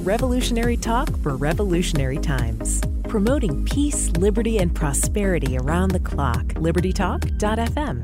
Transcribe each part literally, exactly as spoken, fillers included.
Revolutionary talk for revolutionary times. Promoting peace, liberty, and prosperity around the clock. liberty talk dot f m.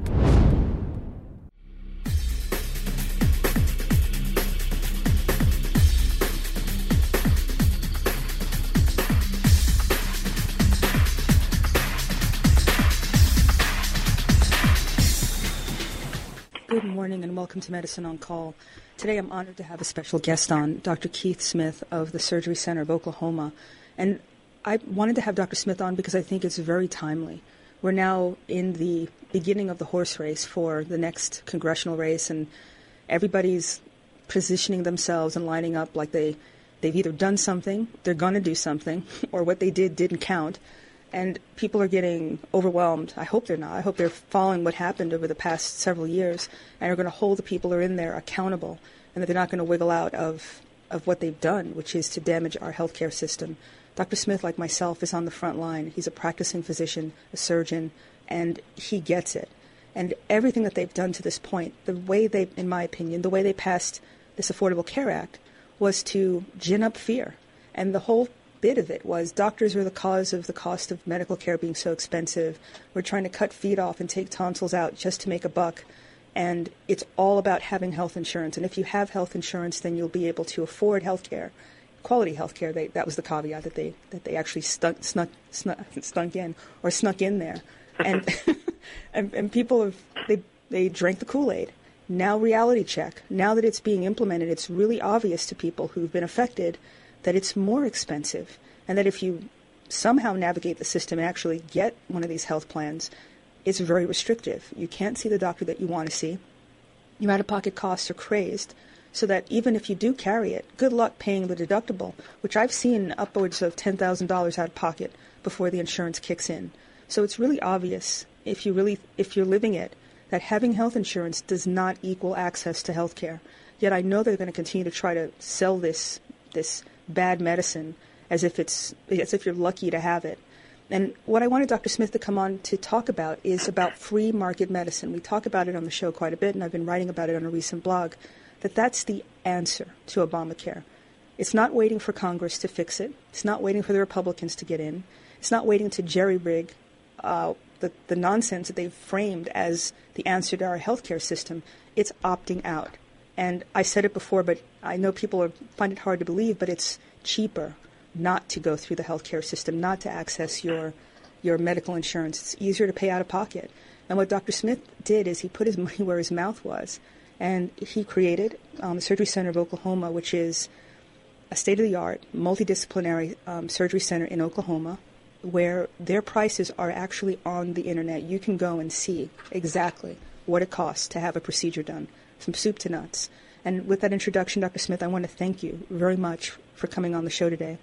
Good morning and welcome to Medicine on Call. Today I'm honored to have a special guest on, Doctor Keith Smith of the Surgery Center of Oklahoma. And I wanted to have Doctor Smith on because I think it's very timely. We're now in the beginning of the horse race for the next congressional race, and everybody's positioning themselves and lining up like they, they've either done something, they're going to do something, or what they did didn't count. And people are getting overwhelmed. I hope they're not. I hope they're following what happened over the past several years and are going to hold the people who are in there accountable, and that they're not going to wiggle out of, of what they've done, which is to damage our healthcare system. Doctor Smith, like myself, is on the front line. He's a practicing physician, a surgeon, and he gets it. And everything that they've done to this point, the way they, in my opinion, the way they passed this Affordable Care Act was to gin up fear. And the whole bit of it was doctors are the cause of the cost of medical care being so expensive. We're trying to cut feet off and take tonsils out just to make a buck. And it's all about having health insurance. And if you have health insurance, then you'll be able to afford health care, quality health care. They, that was the caveat that they that they actually stuck, snuck, snuck, stunk in or snuck in there. And, and and people have they they drank the Kool-Aid. Now reality check. Now that it's being implemented, it's really obvious to people who've been affected that it's more expensive, and that if you somehow navigate the system and actually get one of these health plans, it's very restrictive. You can't see the doctor that you want to see. Your out-of-pocket costs are crazed, so that even if you do carry it, good luck paying the deductible, which I've seen upwards of ten thousand dollars out of pocket before the insurance kicks in. So it's really obvious, if you really, if you're living it, that having health insurance does not equal access to health care. Yet I know they're going to continue to try to sell this this bad medicine as if it's as if you're lucky to have it. And what I wanted Doctor Smith to come on to talk about is about free market medicine. We talk about it on the show quite a bit, and I've been writing about it on a recent blog, that that's the answer to Obamacare. It's not waiting for Congress to fix it. It's not waiting for the Republicans to get in. It's not waiting to jerry-rig uh, the, the nonsense that they've framed as the answer to our healthcare system. It's opting out. And I said it before, but I know people are, find it hard to believe, but it's cheaper not to go through the healthcare system, not to access your your medical insurance. It's easier to pay out of pocket. And what Doctor Smith did is he put his money where his mouth was, and he created um, the Surgery Center of Oklahoma, which is a state-of-the-art, multidisciplinary um, surgery center in Oklahoma, where their prices are actually on the Internet. You can go and see exactly what it costs to have a procedure done, from soup to nuts. And with that introduction, Doctor Smith, I want to thank you very much for coming on the show today.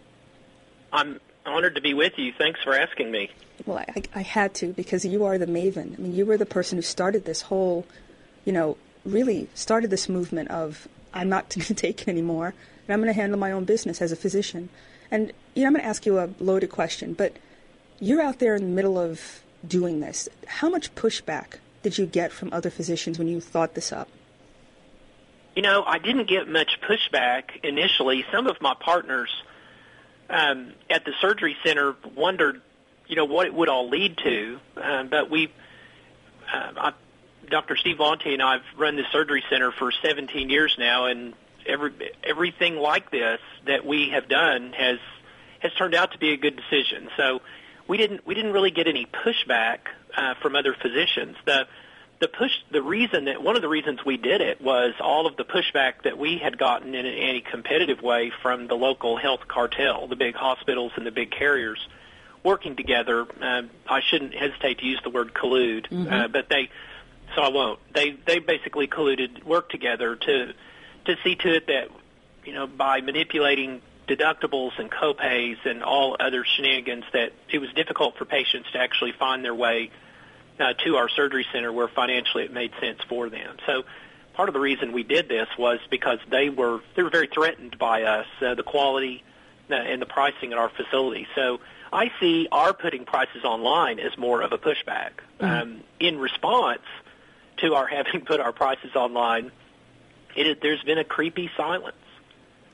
I'm honored to be with you. Thanks for asking me. Well, I, I had to, because you are the maven. I mean, you were the person who started this whole, you know, really started this movement of, I'm not going to take it anymore, and I'm going to handle my own business as a physician. And, you know, I'm going to ask you a loaded question, but you're out there in the middle of doing this. How much pushback did you get from other physicians when you thought this up? You know, I didn't get much pushback initially. Some of my partners um, at the surgery center wondered, you know, what it would all lead to. Um, but we, uh, I, Doctor Steve Lonte and I have run the surgery center for seventeen years now, and every everything like this that we have done has has turned out to be a good decision. So we didn't we didn't really get any pushback uh, from other physicians. The The push, the reason that one of the reasons we did it was all of the pushback that we had gotten in an anti-competitive way from the local health cartel, the big hospitals and the big carriers working together. Uh, I shouldn't hesitate to use the word collude, mm-hmm. uh, but they, so I won't. They they basically colluded, worked together to to see to it that, you know, by manipulating deductibles and copays and all other shenanigans, that it was difficult for patients to actually find their way Uh, to our surgery center where financially it made sense for them. So part of the reason we did this was because they were they were very threatened by us, uh, the quality uh, and the pricing at our facility. So I see our putting prices online as more of a pushback. Mm-hmm. Um, in response to our having put our prices online, it, there's been a creepy silence.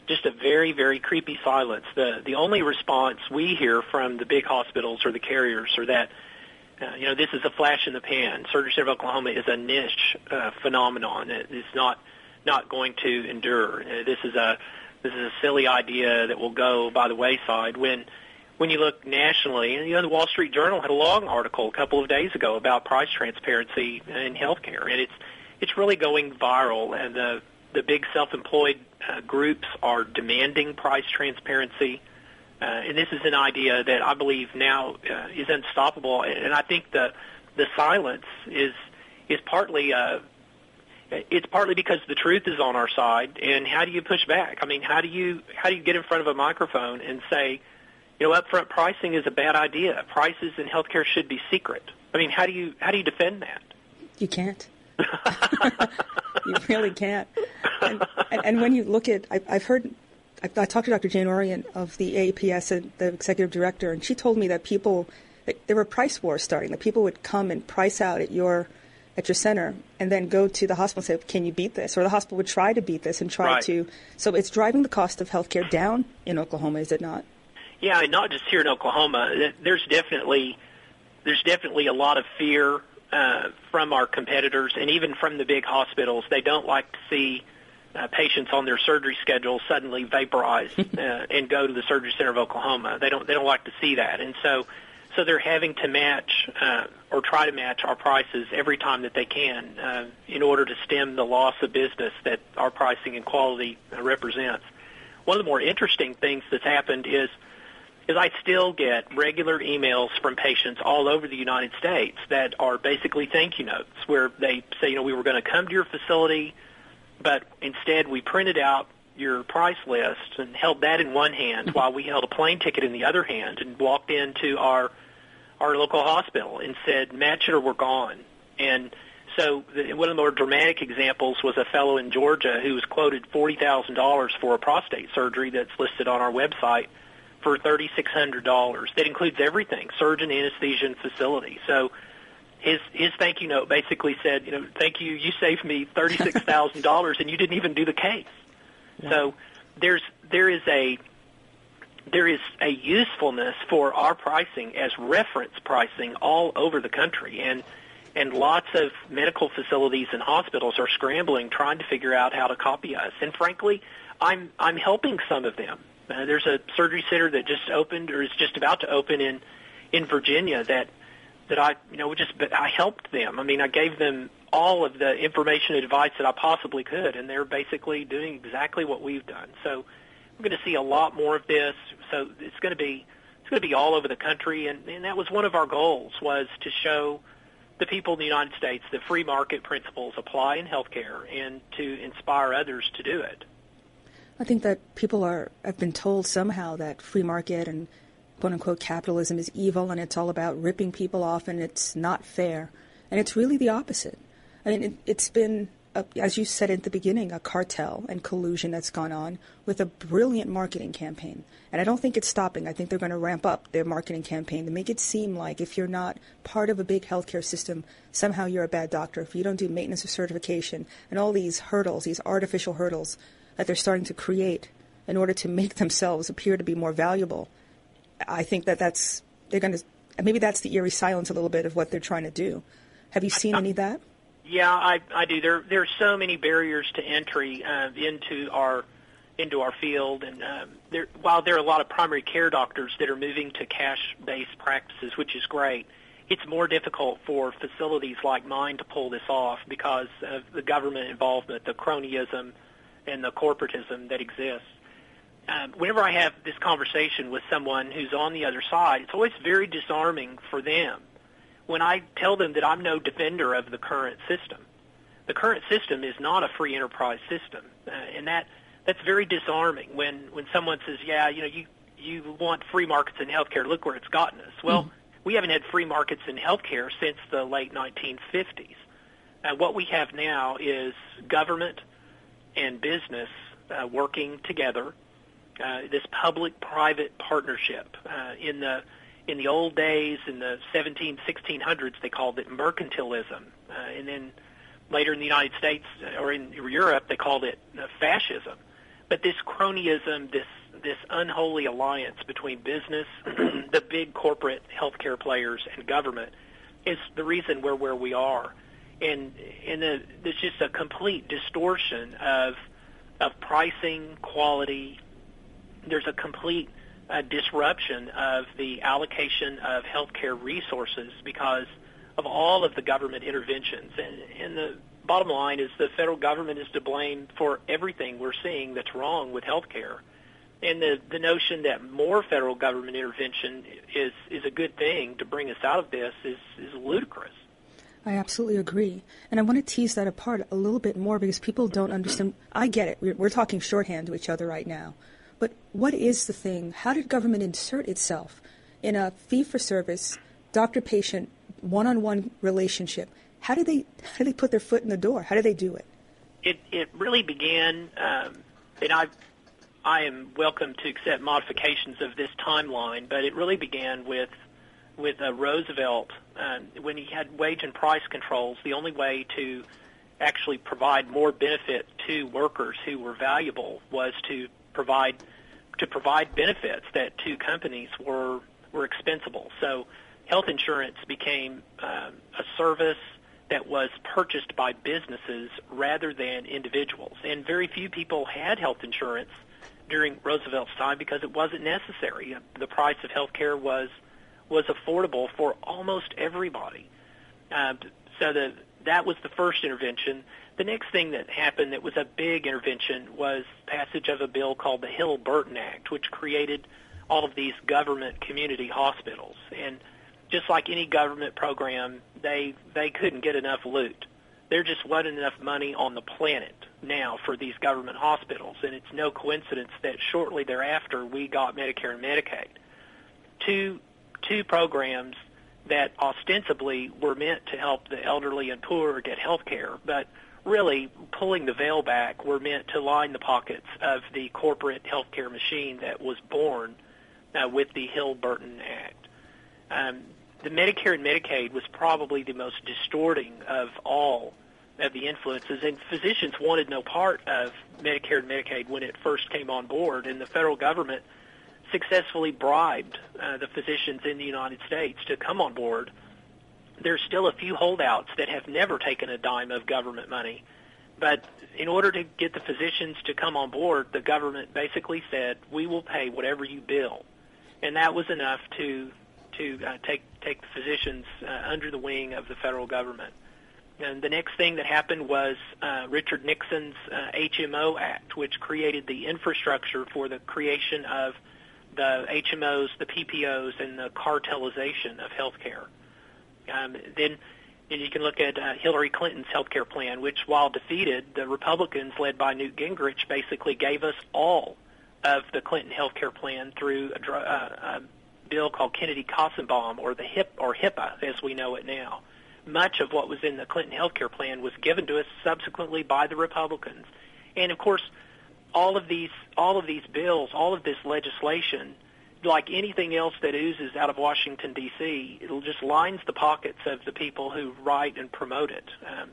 just a very, very creepy silence. The the only response we hear from the big hospitals or the carriers are that, uh, you know, this is a flash in the pan. Surgery Center of Oklahoma is a niche uh, phenomenon. It is not not going to endure. Uh, this is a this is a silly idea that will go by the wayside. When when you look nationally, and you know, the Wall Street Journal had a long article a couple of days ago about price transparency in healthcare, and it's it's really going viral. And the the big self-employed uh, groups are demanding price transparency. Uh, and this is an idea that I believe now uh, is unstoppable. And I think the the silence is is partly uh, it's partly because the truth is on our side. And how do you push back? I mean, how do you how do you get in front of a microphone and say, you know, upfront pricing is a bad idea. Prices in healthcare should be secret. I mean, how do you how do you defend that? You can't. You really can't. And, and, and when you look at, I, I've heard, I, I talked to Doctor Jane Orient of the A A P S, and the executive director, and she told me that people, that there were price wars starting. That people would come and price out at your, at your center, and then go to the hospital and say, "Can you beat this?" Or the hospital would try to beat this and try right. to. So it's driving the cost of healthcare down in Oklahoma, is it not? Yeah, and not just here in Oklahoma. There's definitely, there's definitely a lot of fear uh, from our competitors, and even from the big hospitals. They don't like to see uh, patients on their surgery schedule suddenly vaporize uh, and go to the Surgery Center of Oklahoma. They don't, they don't like to see that, and so, so they're having to match uh, or try to match our prices every time that they can uh, in order to stem the loss of business that our pricing and quality uh, represents. One of the more interesting things that's happened is is I still get regular emails from patients all over the United States that are basically thank you notes where they say, you know, we were going to come to your facility, but instead we printed out your price list and held that in one hand while we held a plane ticket in the other hand and walked into our our local hospital and said, match it or we're gone. And so the, one of the more dramatic examples was a fellow in Georgia who was quoted forty thousand dollars for a prostate surgery that's listed on our website for three thousand six hundred dollars. That includes everything, surgeon, anesthesia, and facility. So his his thank you note basically said, you know, thank you, you saved me thirty-six thousand dollars and you didn't even do the case. Yeah. So there's there is a there is a usefulness for our pricing as reference pricing all over the country, and and lots of medical facilities and hospitals are scrambling trying to figure out how to copy us. And frankly, I'm I'm helping some of them. Uh, there's a surgery center that just opened or is just about to open in, in Virginia that that I you know just but I helped them. I mean, I gave them all of the information and advice that I possibly could, and they're basically doing exactly what we've done. So we're going to see a lot more of this. So it's going to be it's going to be all over the country, and, and that was one of our goals, was to show the people in the United States that free market principles apply in healthcare and to inspire others to do it. I think that people are have been told somehow that free market and quote-unquote capitalism is evil and it's all about ripping people off and it's not fair. And it's really the opposite. I mean, it, it's been, a, as you said at the beginning, a cartel and collusion that's gone on with a brilliant marketing campaign. And I don't think it's stopping. I think they're going to ramp up their marketing campaign to make it seem like if you're not part of a big healthcare system, somehow you're a bad doctor. If you don't do maintenance or certification and all these hurdles, these artificial hurdles that they're starting to create in order to make themselves appear to be more valuable. I think that that's, they're going to, maybe that's the eerie silence a little bit of what they're trying to do. Have you seen any of that? Yeah, I, I do. There, there are so many barriers to entry uh, into our into our field, and um, there, while there are a lot of primary care doctors that are moving to cash-based practices, which is great, it's more difficult for facilities like mine to pull this off because of the government involvement, the cronyism, and the corporatism that exists. Um, whenever I have this conversation with someone who's on the other side, it's always very disarming for them when I tell them that I'm no defender of the current system. The current system is not a free enterprise system, uh, and that that's very disarming when, when someone says, yeah, you know, you, you want free markets in healthcare, look where it's gotten us. Well, mm-hmm. we haven't had free markets in healthcare since the late nineteen fifties. Uh, what we have now is government and business uh, working together, uh, this public-private partnership. Uh, in the in the old days, in the seventeen, sixteen hundreds, they called it mercantilism, uh, and then later in the United States or in Europe, they called it uh, fascism. But this cronyism, this this unholy alliance between business, the big corporate healthcare players, and government is the reason we're where we are. And and the, there's just a complete distortion of of pricing, quality. There's a complete uh, disruption of the allocation of healthcare resources because of all of the government interventions. And, and the bottom line is the federal government is to blame for everything we're seeing that's wrong with healthcare. And the, the notion that more federal government intervention is, is a good thing to bring us out of this is, is ludicrous. I absolutely agree. And I want to tease that apart a little bit more because people don't understand. I get it. We're, we're talking shorthand to each other right now. But what is the thing? How did government insert itself in a fee-for-service, doctor-patient, one-on-one relationship? How did they how did they put their foot in the door? How did they do it? It, it really began, um, and I I am welcome to accept modifications of this timeline, but it really began with with uh, Roosevelt um, when he had wage and price controls. The only way to actually provide more benefit to workers who were valuable was to provide to provide benefits that to companies were were expensible. So health insurance became um, a service that was purchased by businesses rather than individuals. And very few people had health insurance during Roosevelt's time because it wasn't necessary. The price of health care was was affordable for almost everybody. Uh, so the, that was the first intervention. The next thing that happened that was a big intervention was passage of a bill called the Hill-Burton Act, which created all of these government community hospitals. And just like any government program, they they couldn't get enough loot. There just wasn't enough money on the planet now for these government hospitals, and it's no coincidence that shortly thereafter we got Medicare and Medicaid. Two two programs that ostensibly were meant to help the elderly and poor get health care, but really pulling the veil back were meant to line the pockets of the corporate healthcare machine that was born uh, with the Hill-Burton Act. Um, the Medicare and Medicaid was probably the most distorting of all of the influences, and physicians wanted no part of Medicare and Medicaid when it first came on board, and the federal government successfully bribed uh, the physicians in the United States to come on board. There's still a few holdouts that have never taken a dime of government money, but in order to get the physicians to come on board, the government basically said, we will pay whatever you bill, and that was enough to to uh, take take the physicians uh, under the wing of the federal government. And the next thing that happened was uh, Richard Nixon's uh, H M O Act, which created the infrastructure for the creation of the H M Os, the P P Os, and the cartelization of healthcare. Um, then and you can look at uh, Hillary Clinton's healthcare plan, which, while defeated, the Republicans, led by Newt Gingrich, basically gave us all of the Clinton healthcare plan through a, uh, a bill called Kennedy-Kassenbaum, or the HIP or HIPAA, as we know it now. Much of what was in the Clinton healthcare plan was given to us subsequently by the Republicans, and of course, all of these all of these bills, all of this legislation, like anything else that oozes out of Washington, D C, it'll just lines the pockets of the people who write and promote it. Um,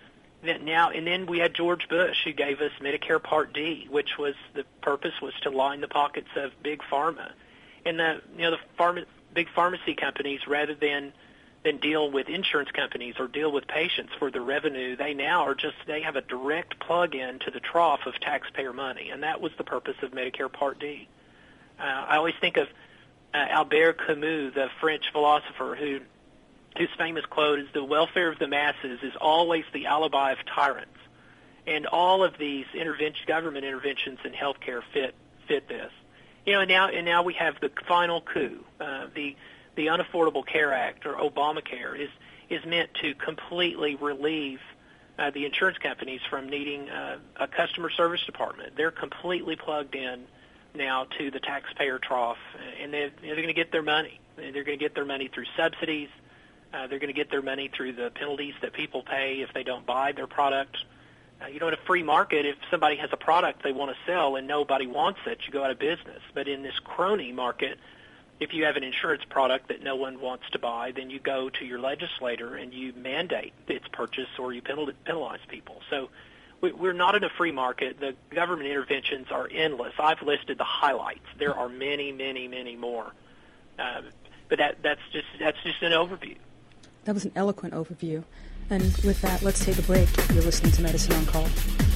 now and then we had George Bush, who gave us Medicare Part D, which was the purpose was to line the pockets of big pharma, and the you know the pharma, big pharmacy companies, rather than than deal with insurance companies or deal with patients for the revenue, they now are just, they have a direct plug-in to the trough of taxpayer money, and that was the purpose of Medicare Part D. Uh, I always think of uh, Albert Camus, the French philosopher, who whose famous quote is, "The welfare of the masses is always the alibi of tyrants," and all of these intervention, government interventions in healthcare fit fit this. You know, and now and now we have the final coup, uh, the The Unaffordable Care Act, or Obamacare, is is meant to completely relieve uh, the insurance companies from needing uh, a customer service department. They're completely plugged in now to the taxpayer trough, and they're, they're going to get their money. They're going to get their money through subsidies. Uh, they're going to get their money through the penalties that people pay if they don't buy their product. Uh, you know, in a free market, if somebody has a product they want to sell and nobody wants it, you go out of business. But in this crony market, if you have an insurance product that no one wants to buy, then you go to your legislator and you mandate its purchase, or you penalize people. So we, we're not in a free market. The government interventions are endless. I've listed the highlights. There are many, many, many more. Uh, but that, that's just that's just an overview. That was an eloquent overview. And with that, let's take a break. You're listening to Medicine on Call.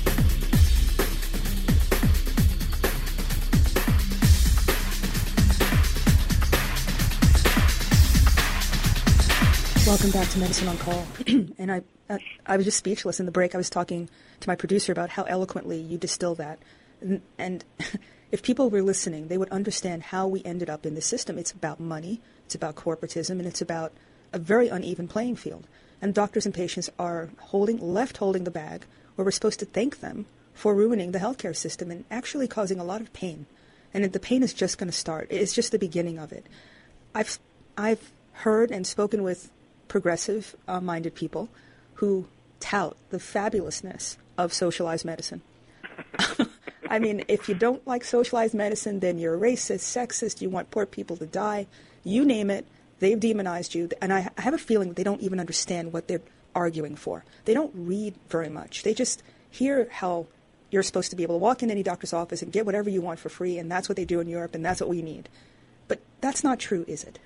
Welcome back to Medicine on Call. and I, I I was just speechless in the break. I was talking to my producer about how eloquently you distill that. And, and if people were listening, they would understand how we ended up in this system. It's about money, it's about corporatism, and it's about a very uneven playing field. And doctors and patients are holding, left holding the bag, where we're supposed to thank them for ruining the healthcare system and actually causing a lot of pain. And the pain is just going to start. It's just the beginning of it. I've I've heard and spoken with progressive-minded uh, people who tout the fabulousness of socialized medicine. I mean, if you don't like socialized medicine, then you're a racist, sexist, you want poor people to die, you name it, they've demonized you. And I, I have a feeling that they don't even understand what they're arguing for. They don't read very much. They just hear how you're supposed to be able to walk in any doctor's office and get whatever you want for free, and that's what they do in Europe, and that's what we need. But that's not true, is it?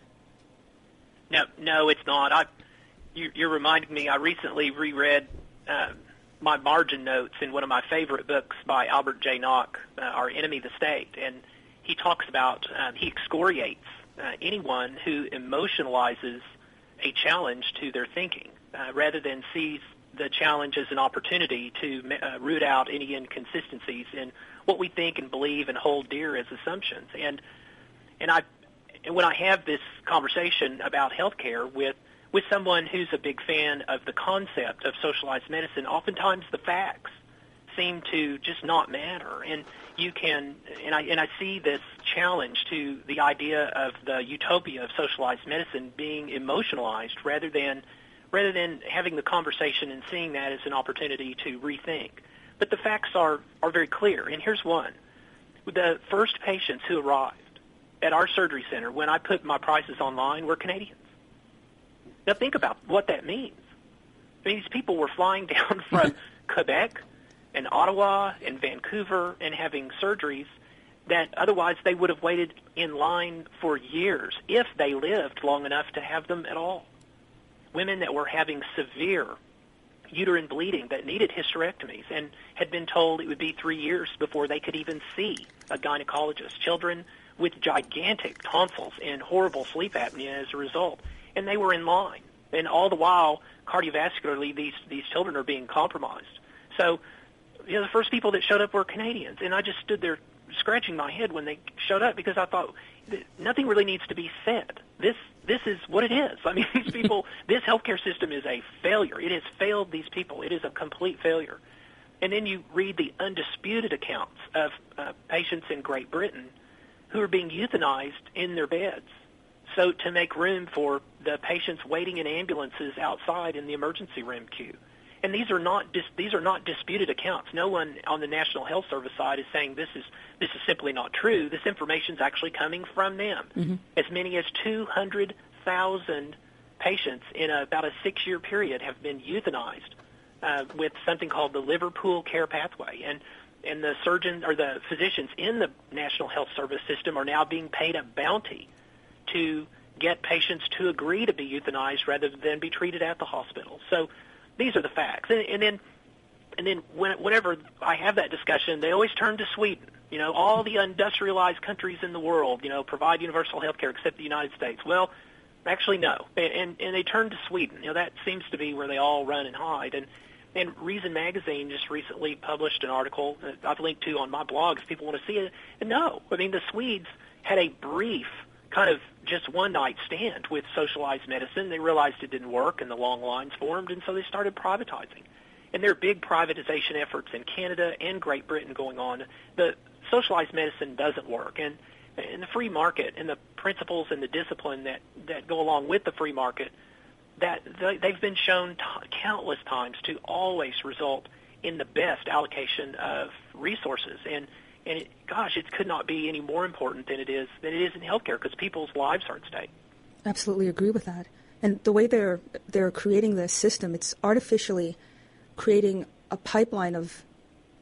No, no, it's not. I, you, you're reminding me, I recently reread uh, my margin notes in one of my favorite books by Albert J. Nock, uh, Our Enemy, the State, and he talks about, um, he excoriates uh, anyone who emotionalizes a challenge to their thinking uh, rather than sees the challenge as an opportunity to uh, root out any inconsistencies in what we think and believe and hold dear as assumptions. And and I And when I have this conversation about healthcare with, with someone who's a big fan of the concept of socialized medicine, oftentimes the facts seem to just not matter. And you can, and I, and I see this challenge to the idea of the utopia of socialized medicine being emotionalized rather than, rather than having the conversation and seeing that as an opportunity to rethink. But the facts are, are very clear. And here's one. The first patients who arrived at our surgery center, when I put my prices online, were Canadians. Now think about what that means. I mean, these people were flying down from Quebec and Ottawa and Vancouver and having surgeries that otherwise they would have waited in line for years if they lived long enough to have them at all. Women that were having severe uterine bleeding that needed hysterectomies and had been told it would be three years before they could even see a gynecologist. Children with gigantic tonsils and horrible sleep apnea as a result. And they were in line. And all the while, cardiovascularly, these, these children are being compromised. So, you know, the first people that showed up were Canadians. And I just stood there scratching my head when they showed up because I thought nothing really needs to be said. This this is what it is. I mean, these people, this healthcare system is a failure. It has failed these people. It is a complete failure. And then you read the undisputed accounts of uh, patients in Great Britain who are being euthanized in their beds, so to make room for the patients waiting in ambulances outside in the emergency room queue. And these are not dis- these are not disputed accounts. No one on the National Health Service side is saying this is this is simply not true. This information is actually coming from them. Mm-hmm. As many as two hundred thousand patients in a, about a six-year period have been euthanized uh, with something called the Liverpool Care Pathway. And And the surgeons or the physicians in the National Health Service system are now being paid a bounty to get patients to agree to be euthanized rather than be treated at the hospital. So these are the facts. And, and then, and then when, whenever I have that discussion, they always turn to Sweden. You know, all the industrialized countries in the world, you know, provide universal health care except the United States. Well, actually, no. And, and, and they turn to Sweden. You know, that seems to be where they all run and hide. And And Reason Magazine just recently published an article that I've linked to on my blog if people want to see it. And no, I mean, the Swedes had a brief kind of just one-night stand with socialized medicine. They realized it didn't work and the long lines formed, and so they started privatizing. And there are big privatization efforts in Canada and Great Britain going on. The socialized medicine doesn't work. And, and the free market and the principles and the discipline that, that go along with the free market, that they've been shown t- countless times to always result in the best allocation of resources. And, and it, gosh, it could not be any more important than it is than it is in healthcare because people's lives are at stake. Absolutely agree with that. And the way they're they're creating this system, it's artificially creating a pipeline of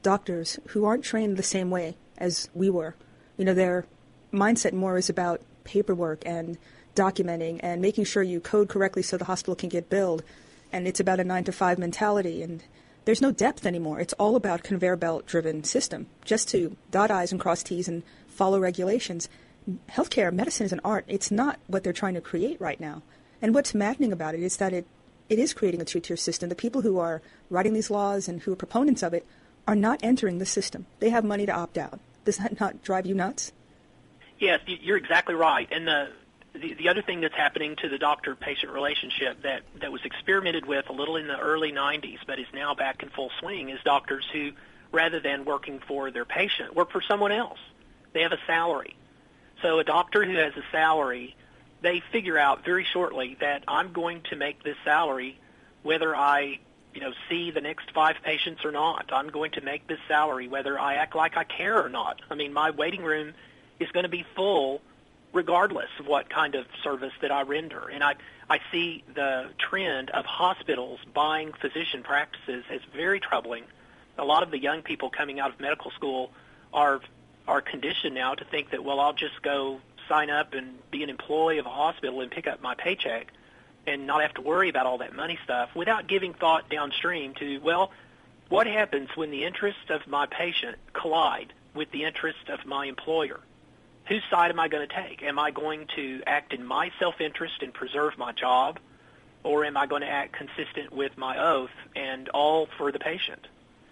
doctors who aren't trained the same way as we were. You know, their mindset more is about paperwork and documenting and making sure you code correctly so the hospital can get billed. And it's about a nine to five mentality. And there's no depth anymore. It's all about conveyor belt driven system, just to dot I's and cross T's and follow regulations. Healthcare, medicine is an art. It's not what they're trying to create right now. And what's maddening about it is that it, it is creating a two-tier system. The people who are writing these laws and who are proponents of it are not entering the system. They have money to opt out. Does that not drive you nuts? Yes, you're exactly right. And the the, the other thing that's happening to the doctor-patient relationship that, that was experimented with a little in the early nineties but is now back in full swing is doctors who, rather than working for their patient, work for someone else. They have a salary. So a doctor who has a salary, they figure out very shortly that I'm going to make this salary whether I, you know, see the next five patients or not. I'm going to make this salary whether I act like I care or not. I mean, my waiting room is going to be full regardless of what kind of service that I render. And I, I see the trend of hospitals buying physician practices as very troubling. A lot of the young people coming out of medical school are are conditioned now to think that, well, I'll just go sign up and be an employee of a hospital and pick up my paycheck and not have to worry about all that money stuff without giving thought downstream to, well, what happens when the interests of my patient collide with the interests of my employer? Whose side am I going to take? Am I going to act in my self-interest and preserve my job, or am I going to act consistent with my oath and all for the patient?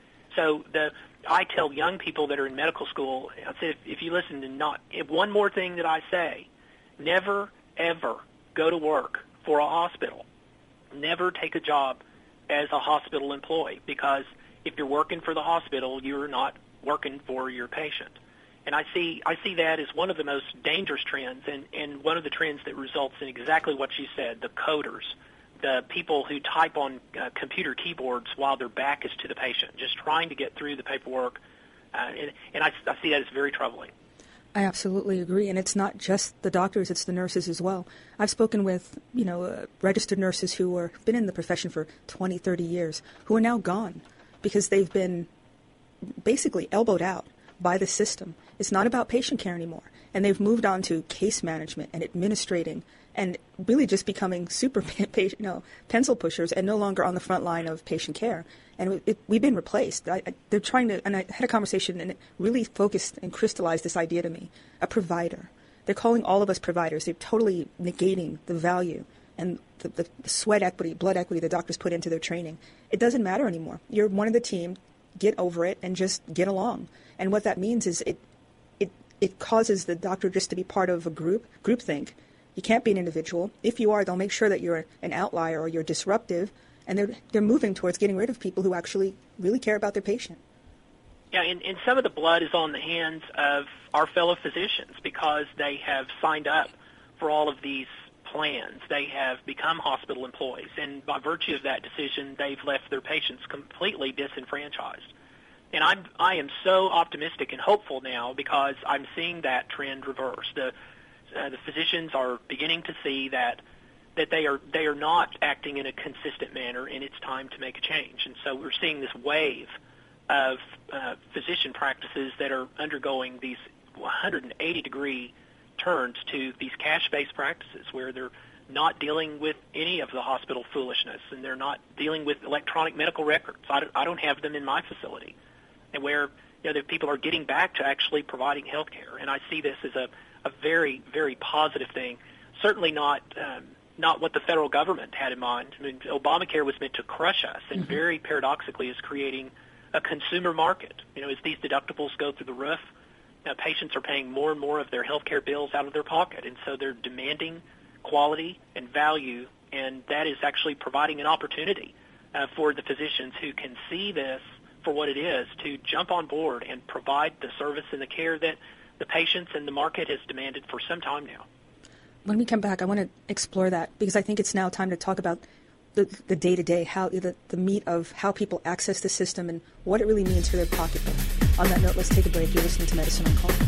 So the I tell young people that are in medical school, I say, if, if you listen to not if one more thing that I say, never, ever go to work for a hospital. Never take a job as a hospital employee, because if you're working for the hospital, you're not working for your patient. And I see I see that as one of the most dangerous trends, and, and one of the trends that results in exactly what you said, the coders, the people who type on uh, computer keyboards while their back is to the patient, just trying to get through the paperwork. Uh, and and I, I see that as very troubling. I absolutely agree. And it's not just the doctors, it's the nurses as well. I've spoken with, you know, uh, registered nurses who have been in the profession for twenty, thirty years, who are now gone because they've been basically elbowed out by the system. It's not about patient care anymore. And they've moved on to case management and administrating and really just becoming super patient, you know, pencil pushers and no longer on the front line of patient care. And it, it, we've been replaced. I, I, they're trying to, and I had a conversation and it really focused and crystallized this idea to me, a provider. They're calling all of us providers. They're totally negating the value and the, the, the sweat equity, blood equity the doctors put into their training. It doesn't matter anymore. You're one of the team. Get over it and just get along. And what that means is it it it causes the doctor just to be part of a group, groupthink. You can't be an individual. If you are, they'll make sure that you're an outlier or you're disruptive, and they're they're moving towards getting rid of people who actually really care about their patient. Yeah, and, and some of the blood is on the hands of our fellow physicians because they have signed up for all of these plans. They have become hospital employees, and by virtue of that decision, they've left their patients completely disenfranchised. And I'm I am so optimistic and hopeful now because I'm seeing that trend reverse. The uh, the physicians are beginning to see that that they are they are not acting in a consistent manner, and it's time to make a change. And so we're seeing this wave of uh, physician practices that are undergoing these one hundred eighty degree turns to these cash-based practices where they're not dealing with any of the hospital foolishness, and they're not dealing with electronic medical records. I don't, I don't have them in my facility. And where, you know, the people are getting back to actually providing health care. And I see this as a, a very, very positive thing. Certainly not um, not what the federal government had in mind. I mean, Obamacare was meant to crush us, and mm-hmm. very paradoxically is creating a consumer market. You know, as these deductibles go through the roof, uh, patients are paying more and more of their health care bills out of their pocket. And so they're demanding quality and value, and that is actually providing an opportunity uh, for the physicians who can see this for what it is to jump on board and provide the service and the care that the patients and the market has demanded for some time now. When we come back, I want to explore that because I think it's now time to talk about the, the day-to-day, how the, the meat of how people access the system and what it really means for their pocketbook. On that note, let's take a break. You're listening to Medicine on Call.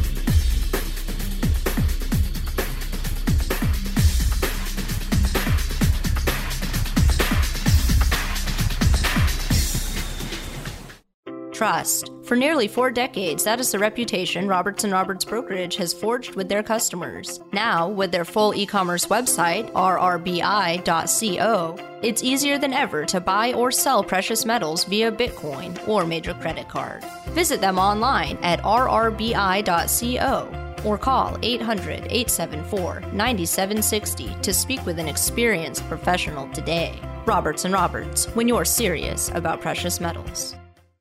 trust. For nearly four decades, that is the reputation Roberts and Roberts Brokerage has forged with their customers. Now, with their full e-commerce website, r r b i dot co, it's easier than ever to buy or sell precious metals via Bitcoin or major credit card. Visit them online at r r b i dot co or call eight hundred, eight seven four, nine seven six zero to speak with an experienced professional today. Roberts and Roberts, when you're serious about precious metals.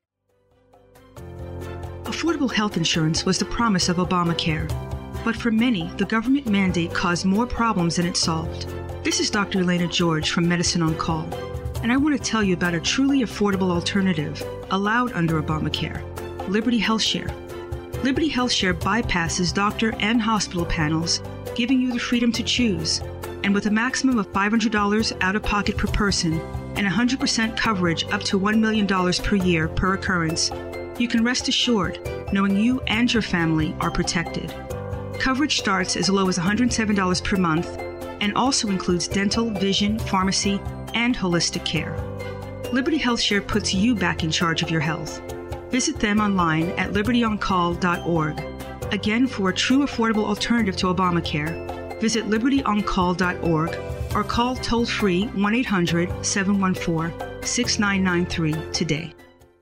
Affordable health insurance was the promise of Obamacare. But for many, the government mandate caused more problems than it solved. This is Doctor Elena George from Medicine on Call, and I want to tell you about a truly affordable alternative allowed under Obamacare, Liberty HealthShare. Liberty HealthShare bypasses doctor and hospital panels, giving you the freedom to choose. And with a maximum of five hundred dollars out of pocket per person and one hundred percent coverage up to one million dollars per year per occurrence, you can rest assured knowing you and your family are protected. Coverage starts as low as one hundred seven dollars per month and also includes dental, vision, pharmacy, and holistic care. Liberty HealthShare puts you back in charge of your health. Visit them online at liberty on call dot org. Again, for a true affordable alternative to Obamacare, visit liberty on call dot org or call toll-free one eight hundred, seven one four, six nine nine three today.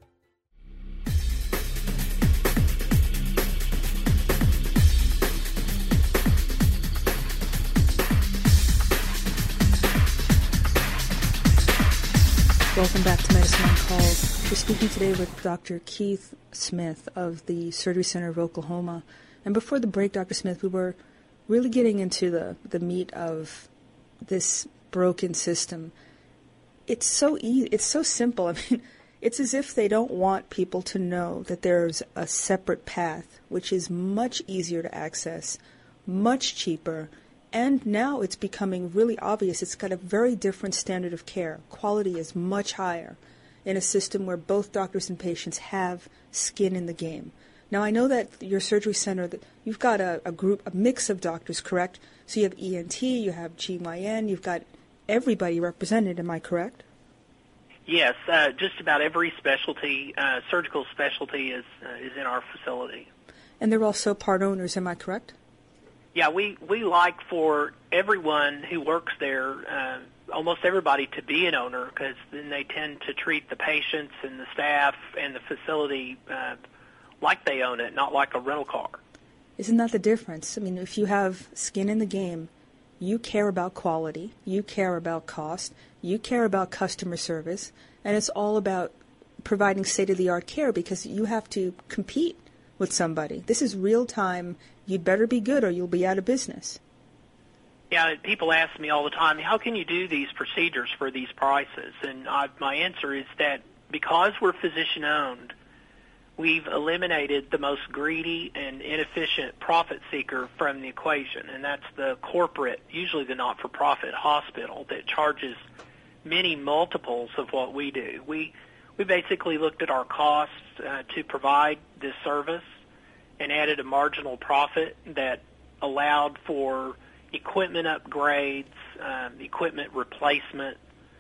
Welcome back to Medicine on Call. We're speaking today with Doctor Keith Smith of the Surgery Center of Oklahoma. And before the break, Doctor Smith, we were really getting into the, the meat of this broken system. It's so easy. It's so simple. I mean, it's as if they don't want people to know that there's a separate path, which is much easier to access, much cheaper, and now it's becoming really obvious. It's got a very different standard of care. Quality is much higher in a system where both doctors and patients have skin in the game. Now, I know that your surgery center, that you've got a, a group, a mix of doctors, correct? So you have E N T, you have G Y N, you've got everybody represented, am I correct? Yes, uh, just about every specialty, uh, surgical specialty is uh, is in our facility. And they're also part owners, am I correct? Yeah, we, we like for everyone who works there, uh, almost everybody, to be an owner, because then they tend to treat the patients and the staff and the facility uh, like they own it, not like a rental car. Isn't that the difference? I mean, if you have skin in the game, you care about quality, you care about cost, you care about customer service, and it's all about providing state-of-the-art care because you have to compete with somebody. This is real time. You'd better be good or you'll be out of business. Yeah, people ask me all the time, how can you do these procedures for these prices? And I, my answer is that because we're physician-owned, we've eliminated the most greedy and inefficient profit seeker from the equation, and that's the corporate, usually the not-for-profit hospital that charges many multiples of what we do. We we basically looked at our costs uh, to provide this service and added a marginal profit that allowed for equipment upgrades, um, equipment replacement,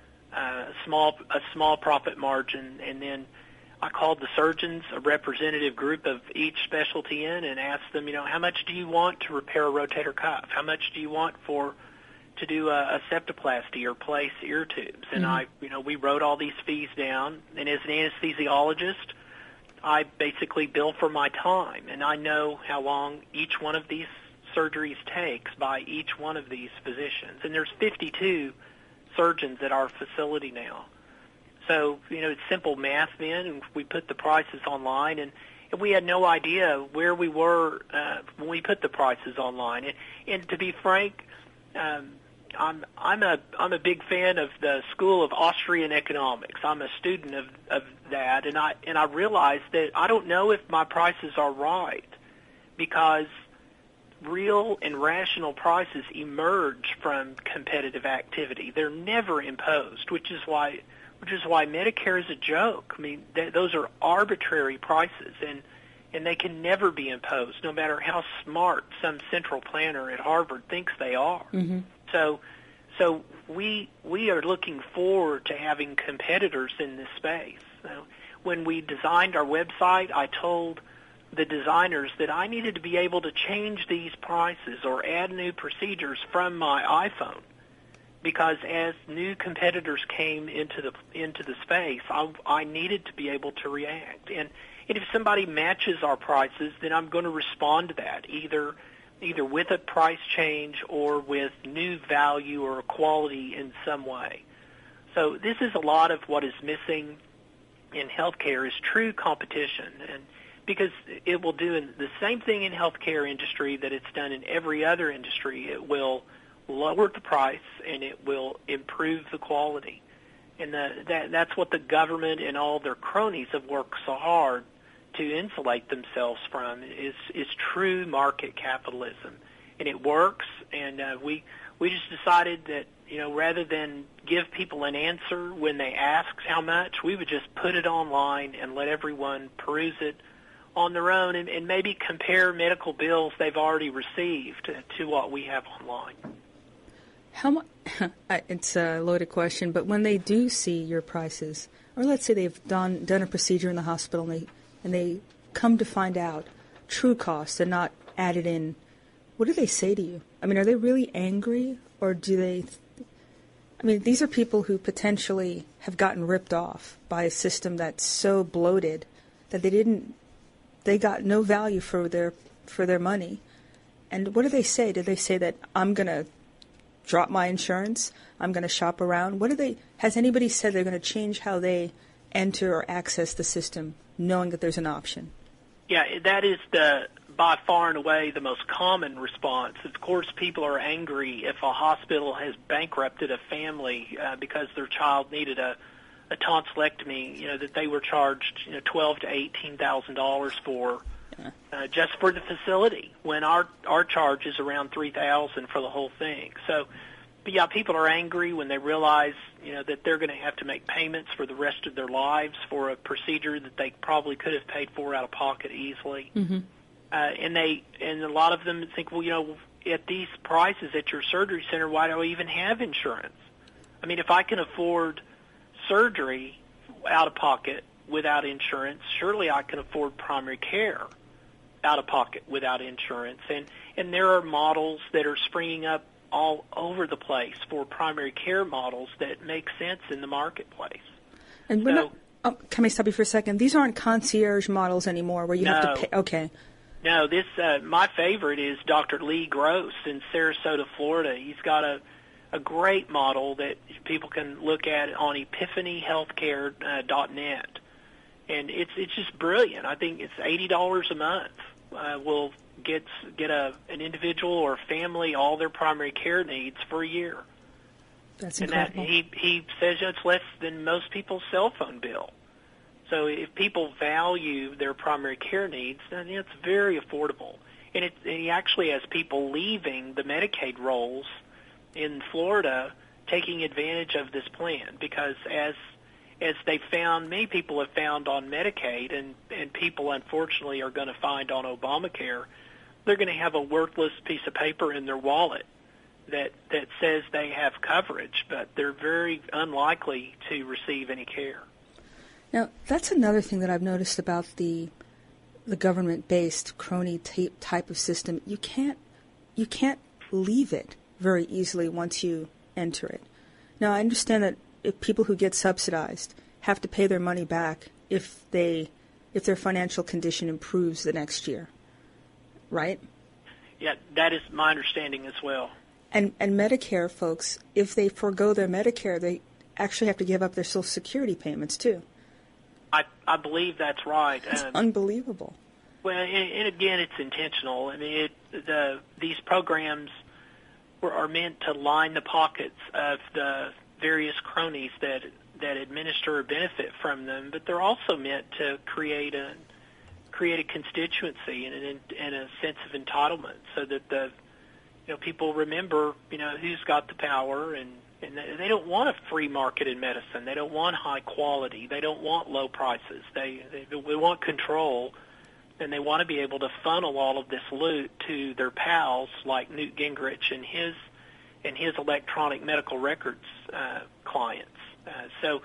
uh, small a small profit margin, and then I called the surgeons, a representative group of each specialty in, and asked them, you know, how much do you want to repair a rotator cuff? How much do you want for to do a, a septoplasty or place ear tubes? And mm-hmm. I, you know, we wrote all these fees down. And as an anesthesiologist, I basically bill for my time, and I know how long each one of these surgeries takes by each one of these physicians. And there's fifty-two surgeons at our facility now. So, you know, it's simple math then, and we put the prices online, and, and we had no idea where we were uh, when we put the prices online. And, and to be frank, um, I'm I'm a I'm a big fan of the School of Austrian Economics. I'm a student of, of that, and I and I realized that I don't know if my prices are right because real and rational prices emerge from competitive activity. They're never imposed, which is why which is why Medicare is a joke. I mean, th- those are arbitrary prices, and and they can never be imposed, no matter how smart some central planner at Harvard thinks they are. Mm-hmm. So, so we we are looking forward to having competitors in this space. So when we designed our website, I told the designers that I needed to be able to change these prices or add new procedures from my iPhone, because as new competitors came into the into the space, I, I needed to be able to react. And, and if somebody matches our prices, then I'm going to respond to that, either either with a price change or with new value or quality in some way. So this is a lot of what is missing in healthcare is true competition, and because it will do the same thing in healthcare industry that it's done in every other industry. It will lower the price and it will improve the quality. And the, that, that's what the government and all their cronies have worked so hard to insulate themselves from, is, is true market capitalism. And it works, and uh, we we just decided that, you know, rather than give people an answer when they ask how much, we would just put it online and let everyone peruse it on their own and, and maybe compare medical bills they've already received to, to what we have online. How much? It's a loaded question, but when they do see your prices, or let's say they've done done a procedure in the hospital and they and they come to find out true costs and not added in, what do they say to you? I mean, are they really angry, or do they? I mean, these are people who potentially have gotten ripped off by a system that's so bloated that they didn't. They got no value for their for their money. And what do they say? Do they say that I'm going to drop my insurance, I'm going to shop around? What do they? Has anybody said they're going to change how they enter or access the system, knowing that there's an option? Yeah, that is the by far and away the most common response. Of course, people are angry if a hospital has bankrupted a family uh, because their child needed a, a tonsillectomy, you know, that they were charged, you know, twelve to eighteen thousand dollars for uh, just for the facility, when our our charge is around three thousand for the whole thing. So, but yeah, people are angry when they realize, you know, that they're going to have to make payments for the rest of their lives for a procedure that they probably could have paid for out of pocket easily. Mm-hmm. Uh, and they and a lot of them think, well, you know, at these prices at your surgery center, why do I even have insurance? I mean, if I can afford surgery out of pocket without insurance, surely I can afford primary care out of pocket without insurance. And and there are models that are springing up all over the place for primary care models that make sense in the marketplace. And we're so, not, oh, can I stop you for a second? These aren't concierge models anymore where you no, have to pay. Okay. No, this uh, my favorite is Doctor Lee Gross in Sarasota, Florida. He's got a a great model that people can look at on epiphany healthcare dot net. And it's it's just brilliant. I think it's eighty dollars a month. Uh, will get get a an individual or family all their primary care needs for a year. That's and incredible. that he he says it's less than most people's cell phone bill. So if people value their primary care needs, then it's very affordable. And, it, and he actually has people leaving the Medicaid rolls in Florida taking advantage of this plan, because as as they found, many people have found on Medicaid, and, and people unfortunately are going to find on Obamacare, they're going to have a worthless piece of paper in their wallet that, that says they have coverage, but they're very unlikely to receive any care. Now, that's another thing that I've noticed about the the government-based crony tape type of system. You can't you can't leave it very easily once you enter it. Now, I understand that if people who get subsidized have to pay their money back if they if their financial condition improves the next year, right? Yeah, that is my understanding as well. And and Medicare folks, if they forego their Medicare, they actually have to give up their Social Security payments too. I, I believe that's right. It's um, unbelievable. Well, and, and again, it's intentional. I mean, it, the these programs were, are meant to line the pockets of the various cronies that that administer or benefit from them, but they're also meant to create a create a constituency and, an, and a sense of entitlement, so that the you know people remember you know who's got the power. And And they don't want a free market in medicine. They don't want high quality. They don't want low prices. They, they, they want control, and they want to be able to funnel all of this loot to their pals like Newt Gingrich and his and his electronic medical records uh, clients. Uh, so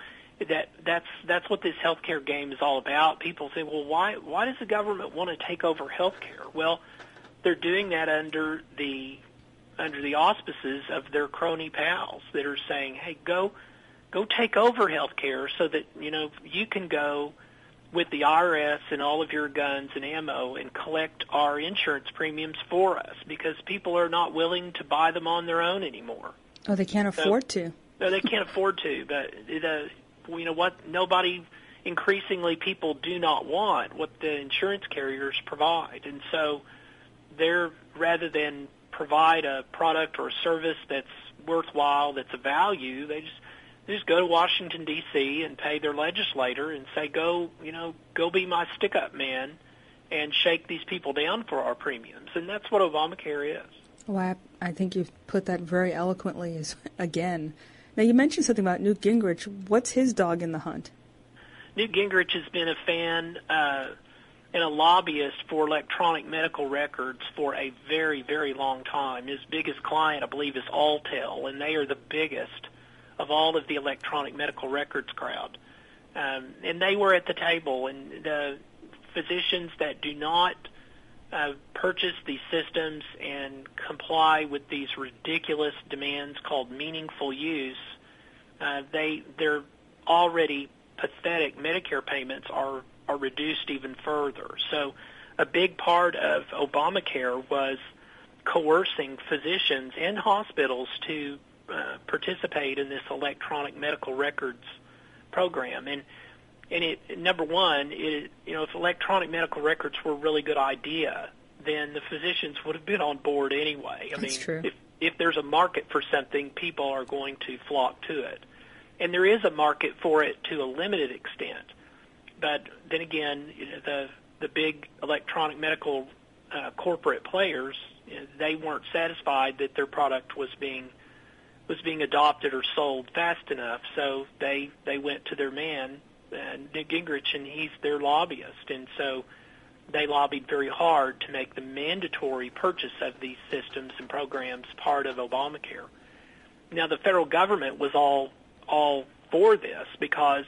that that's that's what this healthcare game is all about. People say, well, why why does the government want to take over healthcare? Well, they're doing that under the under the auspices of their crony pals that are saying, hey, go go take over healthcare so that, you know, you can go with the I R S and all of your guns and ammo and collect our insurance premiums for us, because people are not willing to buy them on their own anymore. Oh, they can't afford so, to. No, they can't afford to. But the, you know what? Nobody, increasingly, people do not want what the insurance carriers provide, and so they're, rather than provide a product or a service that's worthwhile, that's a value, they just They just go to Washington, D C and pay their legislator and say, go, you know, go be my stick-up man and shake these people down for our premiums. And that's what Obamacare is. Well, I, I think you've put that very eloquently as, again. Now, you mentioned something about Newt Gingrich. What's his dog in the hunt? Newt Gingrich has been a fan uh, and a lobbyist for electronic medical records for a very, very long time. His biggest client, I believe, is Alltel, and they are the biggest of all of the electronic medical records crowd. Um, and they were at the table, and the physicians that do not uh, purchase these systems and comply with these ridiculous demands called meaningful use, uh, they, their already pathetic Medicare payments are, are reduced even further. So a big part of Obamacare was coercing physicians and hospitals to Uh, participate in this electronic medical records program, and and it number one, it, you know, if electronic medical records were a really good idea, then the physicians would have been on board anyway. I That's mean, true. if if there's a market for something, people are going to flock to it, and there is a market for it to a limited extent. But then again, you know, the the big electronic medical uh, corporate players, you know, they weren't satisfied that their product was being was being adopted or sold fast enough, so they they went to their man, uh, Newt Gingrich, and he's their lobbyist, and so they lobbied very hard to make the mandatory purchase of these systems and programs part of Obamacare. Now, the federal government was all all for this because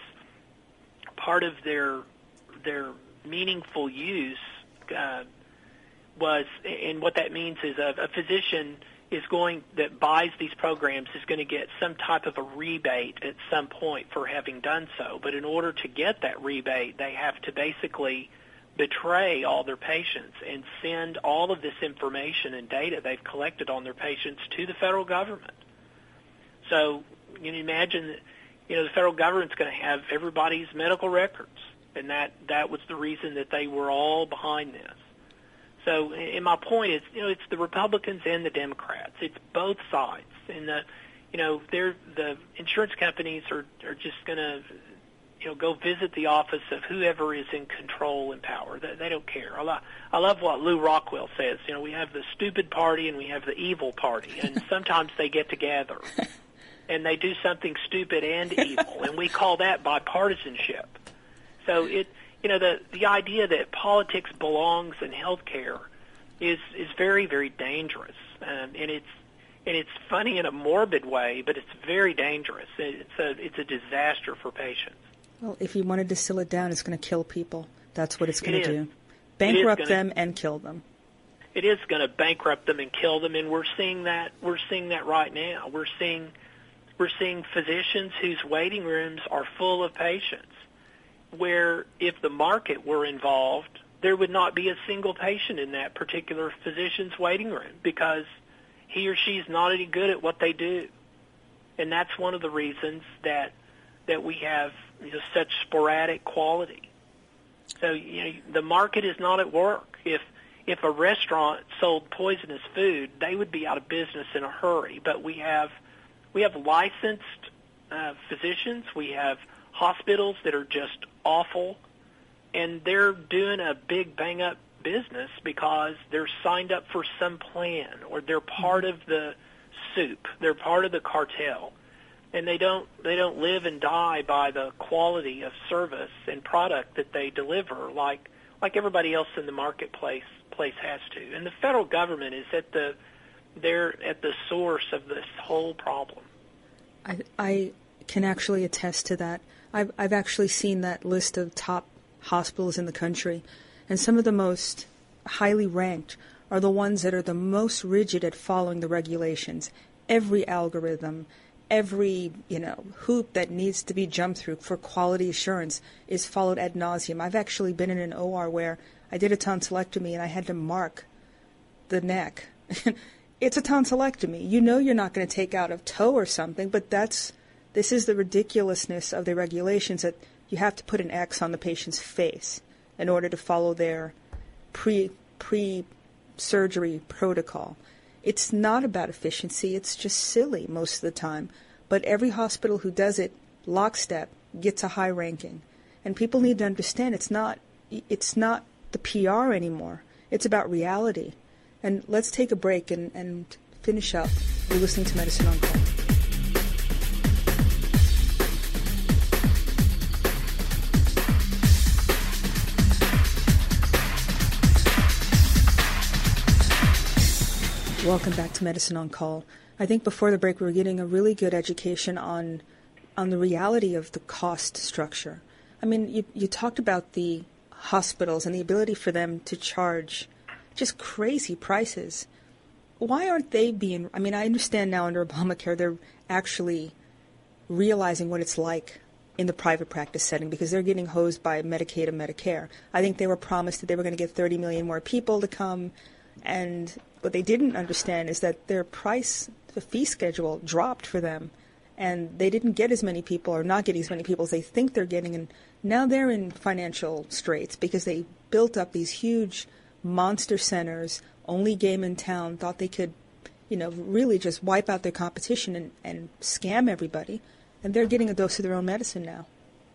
part of their their meaningful use uh, was, and what that means is a, a physician is going that buys these programs is going to get some type of a rebate at some point for having done so. But in order to get that rebate, they have to basically betray all their patients and send all of this information and data they've collected on their patients to the federal government. So you can imagine that, you know, the federal government's going to have everybody's medical records, and that, that was the reason that they were all behind this. So, and my point is, you know, it's the Republicans and the Democrats. It's both sides, and the, you know, they're the insurance companies are are just going to, you know, go visit the office of whoever is in control and power. They, they don't care. I love, I love what Lou Rockwell says. You know, we have the stupid party and we have the evil party, and sometimes they get together and they do something stupid and evil, and we call that bipartisanship. So it. You know, the, the idea that politics belongs in healthcare is is very, very dangerous, um, and it's and it's funny in a morbid way, but it's very dangerous. It's a it's a disaster for patients. Well, if you want to distill it down, it's going to kill people. That's what it's going it to is. do. Bankrupt gonna, them and kill them. It is going to bankrupt them and kill them, and we're seeing that. We're seeing that right now. We're seeing we're seeing physicians whose waiting rooms are full of patients, where if the market were involved, there would not be a single patient in that particular physician's waiting room because he or she is not any good at what they do. And that's one of the reasons that that we have, you know, such sporadic quality. So, you know, the market is not at work. If if a restaurant sold poisonous food, they would be out of business in a hurry. But we have we have licensed uh, physicians. We have hospitals that are just awful, and they're doing a big bang-up business because they're signed up for some plan, or they're part of the soup. They're part of the cartel, and they don't they don't live and die by the quality of service and product that they deliver, like like everybody else in the marketplace place has to. And the federal government is at the they're at the source of this whole problem. I I can actually attest to that. I've, I've actually seen that list of top hospitals in the country, and some of the most highly ranked are the ones that are the most rigid at following the regulations. Every algorithm, every, you know, hoop that needs to be jumped through for quality assurance is followed ad nauseum. I've actually been in an O R where I did a tonsillectomy and I had to mark the neck. It's a tonsillectomy. You know you're not going to take out a toe or something, but that's this is the ridiculousness of the regulations, that you have to put an X on the patient's face in order to follow their pre pre surgery protocol. It's not about efficiency. It's just silly most of the time. But every hospital who does it lockstep gets a high ranking. And people need to understand it's not it's not the P R anymore. It's about reality. And let's take a break and, and finish up. You're listening to Medicine on Call. Welcome back to Medicine on Call. I think before the break we were getting a really good education on on the reality of the cost structure. I mean, you, you talked about the hospitals and the ability for them to charge just crazy prices. Why aren't they being, I mean, I understand now under Obamacare they're actually realizing what it's like in the private practice setting because they're getting hosed by Medicaid and Medicare. I think they were promised that they were going to get thirty million more people to come, and what they didn't understand is that their price, the fee schedule dropped for them, and they didn't get as many people or not getting as many people as they think they're getting, and now they're in financial straits because they built up these huge monster centers, only game in town, thought they could, you know, really just wipe out their competition and, and scam everybody, and they're getting a dose of their own medicine now.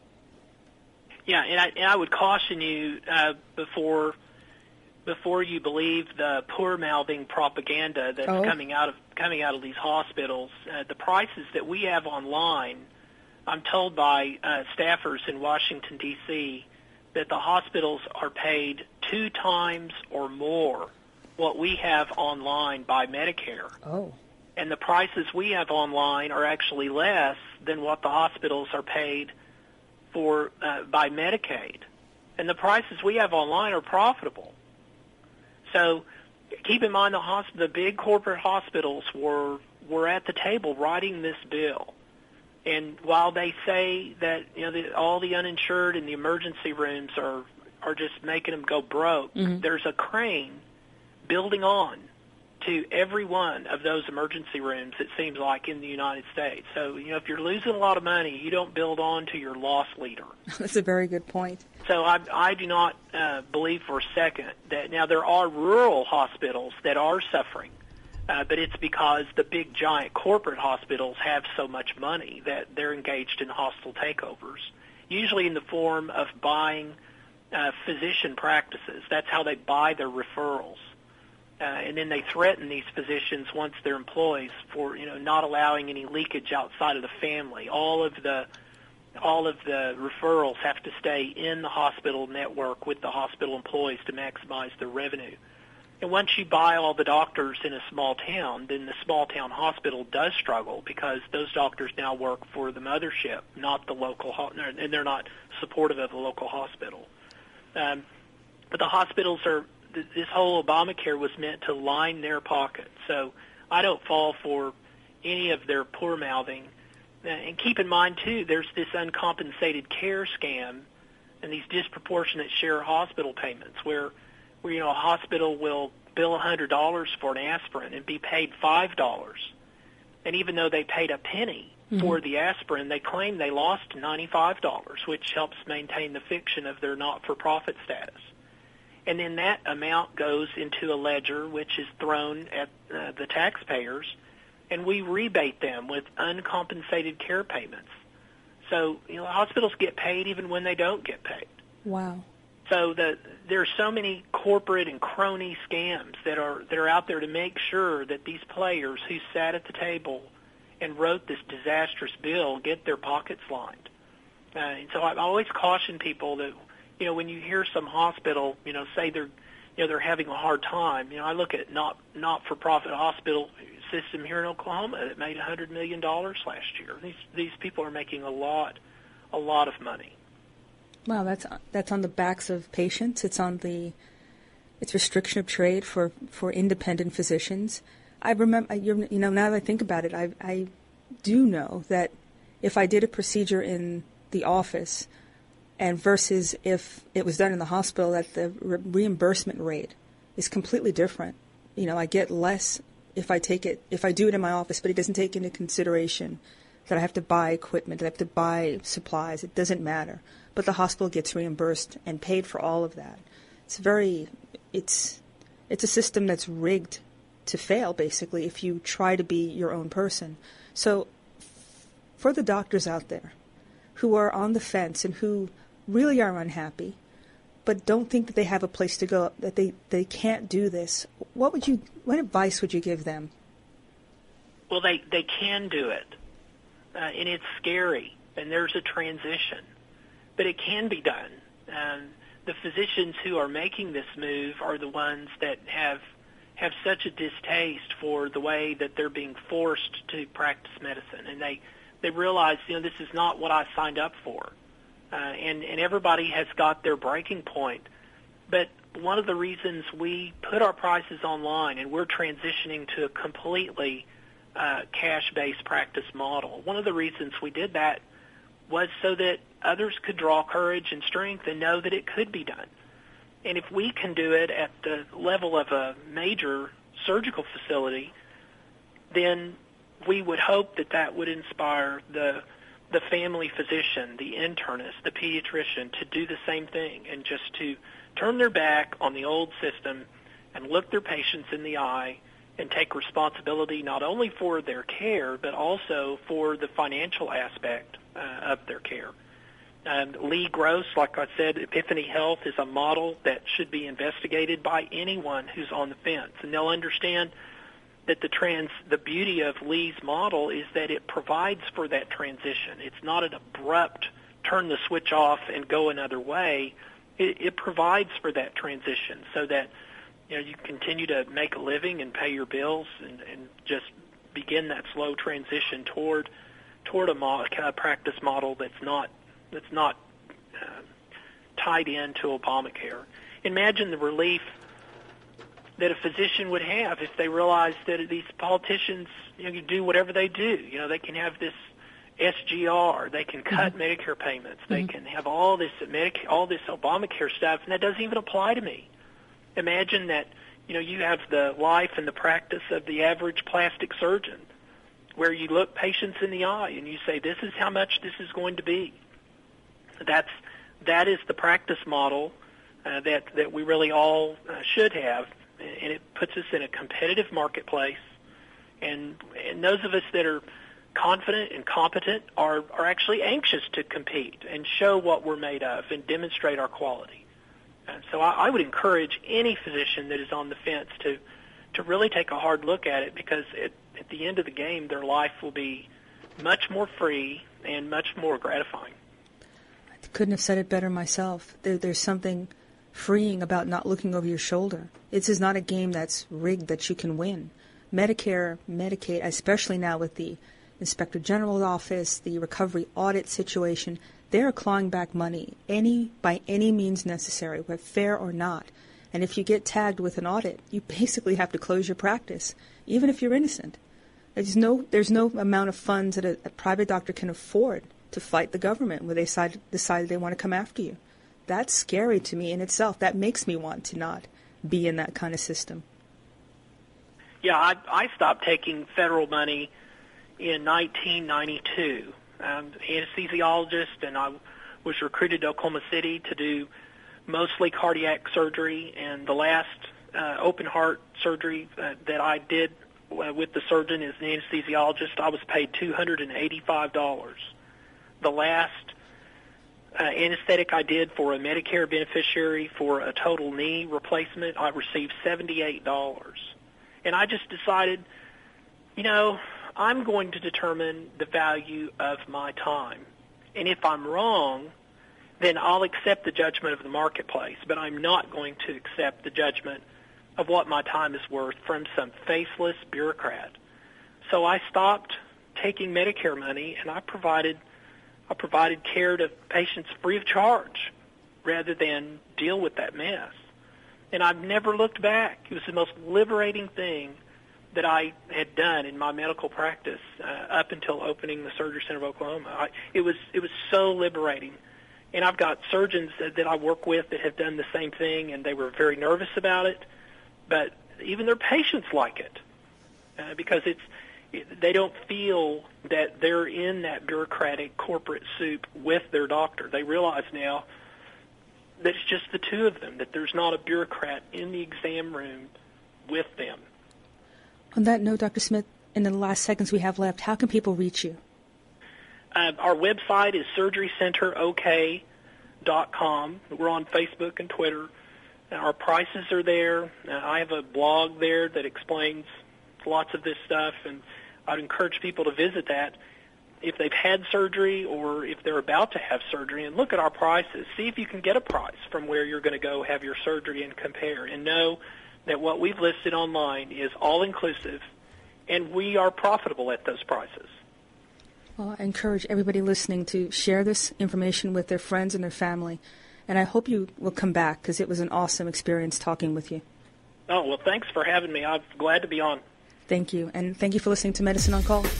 Yeah, and I, and I would caution you uh, before before you believe the poor-mouthing propaganda that's oh. coming out of coming out of these hospitals. Uh, the prices that we have online, I'm told by uh, staffers in Washington, D C, that the hospitals are paid two times or more what we have online by Medicare. Oh. And the prices we have online are actually less than what the hospitals are paid for uh, by Medicaid. And the prices we have online are profitable. So keep in mind the, hosp- the big corporate hospitals were were at the table writing this bill. And while they say that, you know, the, all the uninsured in the emergency rooms are are just making them go broke, mm-hmm. there's a crane building on to every one of those emergency rooms, it seems like, in the United States. So, you know, if you're losing a lot of money, you don't build on to your loss leader. That's a very good point. So I, I do not uh, believe for a second that, now there are rural hospitals that are suffering, uh, but it's because the big giant corporate hospitals have so much money that they're engaged in hostile takeovers, usually in the form of buying uh, physician practices. That's how they buy their referrals. Uh, and then they threaten these physicians once they're employees for, you know, not allowing any leakage outside of the family. All of the all of the referrals have to stay in the hospital network with the hospital employees to maximize their revenue. And once you buy all the doctors in a small town, then the small town hospital does struggle because those doctors now work for the mothership, not the local, ho- and they're not supportive of the local hospital. Um, but the hospitals are. This whole Obamacare was meant to line their pockets. So I don't fall for any of their poor-mouthing. And keep in mind, too, there's this uncompensated care scam and these disproportionate share hospital payments where, where you know, a hospital will bill one hundred dollars for an aspirin and be paid five dollars. And even though they paid a penny mm-hmm. for the aspirin, they claim they lost ninety-five dollars, which helps maintain the fiction of their not-for-profit status. And then that amount goes into a ledger, which is thrown at uh, the taxpayers, and we rebate them with uncompensated care payments. So, you know, hospitals get paid even when they don't get paid. Wow. So the, there are so many corporate and crony scams that are that are out there to make sure that these players who sat at the table and wrote this disastrous bill get their pockets lined. Uh, and so I always caution people that, you know, when you hear some hospital, you know, say they're, you know, they're having a hard time. You know, I look at not not-for-profit hospital system here in Oklahoma that made one hundred million dollars last year. These these people are making a lot, a lot of money. Wow, that's that's on the backs of patients. It's on the it's restriction of trade for, for independent physicians. I remember, you know, now that I think about it, I I do know that if I did a procedure in the office, and versus if it was done in the hospital, that the re- reimbursement rate is completely different. You know, I get less if I take it if I do it in my office, but it doesn't take into consideration that I have to buy equipment, that I have to buy supplies. It doesn't matter. But the hospital gets reimbursed and paid for all of that. It's very, it's, it's a system that's rigged to fail, basically, if you try to be your own person. So for the doctors out there who are on the fence and who really are unhappy, but don't think that they have a place to go, that they, they can't do this, what would you, what advice would you give them? Well, they, they can do it. Uh, and it's scary, and there's a transition. But it can be done. Um, the physicians who are making this move are the ones that have have such a distaste for the way that they're being forced to practice medicine, and they they realize, you know, this is not what I signed up for. Uh, and and everybody has got their breaking point. But one of the reasons we put our prices online and we're transitioning to a completely uh, cash-based practice model, one of the reasons we did that was so that others could draw courage and strength and know that it could be done. And if we can do it at the level of a major surgical facility, then we would hope that that would inspire the the family physician, the internist, the pediatrician to do the same thing and just to turn their back on the old system and look their patients in the eye and take responsibility not only for their care but also for the financial aspect uh, of their care. Um, Lee Gross, like I said, Epiphany Health is a model that should be investigated by anyone who's on the fence, and they'll understand that the trans, the beauty of Lee's model is that it provides for that transition. It's not an abrupt turn the switch off and go another way. It, it provides for that transition so that, you know, you continue to make a living and pay your bills and, and just begin that slow transition toward toward a mo- kind of practice model that's not that's not uh, tied into Obamacare. Imagine the relief that a physician would have if they realized that these politicians, you know, you do whatever they do. You know, they can have this S G R, they can cut mm-hmm. Medicare payments, they mm-hmm. can have all this Medicare, all this Obamacare stuff, and that doesn't even apply to me. Imagine that, you know, you have the life and the practice of the average plastic surgeon, where you look patients in the eye and you say, this is how much this is going to be. That's that is the practice model uh, that that we really all uh, should have, and it puts us in a competitive marketplace. And and those of us that are confident and competent are are actually anxious to compete and show what we're made of and demonstrate our quality. And so I, I would encourage any physician that is on the fence to to really take a hard look at it, because it, at the end of the game, their life will be much more free and much more gratifying. I couldn't have said it better myself. There, there's something freeing about not looking over your shoulder. This is not a game that's rigged that you can win. Medicare, Medicaid, especially now with the Inspector General's office, the recovery audit situation, they're clawing back money any by any means necessary, whether fair or not. And if you get tagged with an audit, you basically have to close your practice, even if you're innocent. There's no there's no amount of funds that a, a private doctor can afford to fight the government where they decide, decide they want to come after you. That's scary to me in itself. That makes me want to not be in that kind of system. Yeah, I, I stopped taking federal money in nineteen ninety-two. I'm an anesthesiologist, and I was recruited to Oklahoma City to do mostly cardiac surgery, and the last uh, open heart surgery uh, that I did uh, with the surgeon as an anesthesiologist, I was paid two hundred eighty-five dollars. The last uh, anesthetic I did for a Medicare beneficiary for a total knee replacement, I received seventy-eight dollars. And I just decided, you know, I'm going to determine the value of my time. And if I'm wrong, then I'll accept the judgment of the marketplace, but I'm not going to accept the judgment of what my time is worth from some faceless bureaucrat. So I stopped taking Medicare money, and I provided I provided care to patients free of charge rather than deal with that mess. And I've never looked back. It was the most liberating thing that I had done in my medical practice uh, up until opening the Surgery Center of Oklahoma. I, it was it was so liberating. And I've got surgeons that, that I work with that have done the same thing, and they were very nervous about it. But even their patients like it uh, because it's it, they don't feel that they're in that bureaucratic corporate soup with their doctor. They realize now that it's just the two of them, that there's not a bureaucrat in the exam room with them. On that note, Doctor Smith, in the last seconds we have left, how can people reach you? Uh, our website is surgery center o k dot com. We're on Facebook and Twitter. Our prices are there. Uh, I have a blog there that explains lots of this stuff, and I'd encourage people to visit that if they've had surgery or if they're about to have surgery, and look at our prices. See if you can get a price from where you're going to go have your surgery and compare, and know that what we've listed online is all-inclusive, and we are profitable at those prices. Well, I encourage everybody listening to share this information with their friends and their family, and I hope you will come back because it was an awesome experience talking with you. Oh, well, thanks for having me. I'm glad to be on. Thank you, and thank you for listening to Medicine on Call.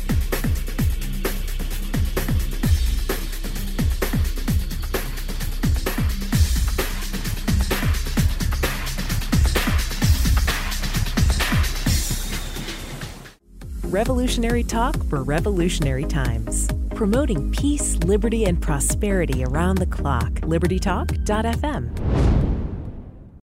Revolutionary talk for revolutionary times. Promoting peace, liberty, and prosperity around the clock. liberty talk dot f m.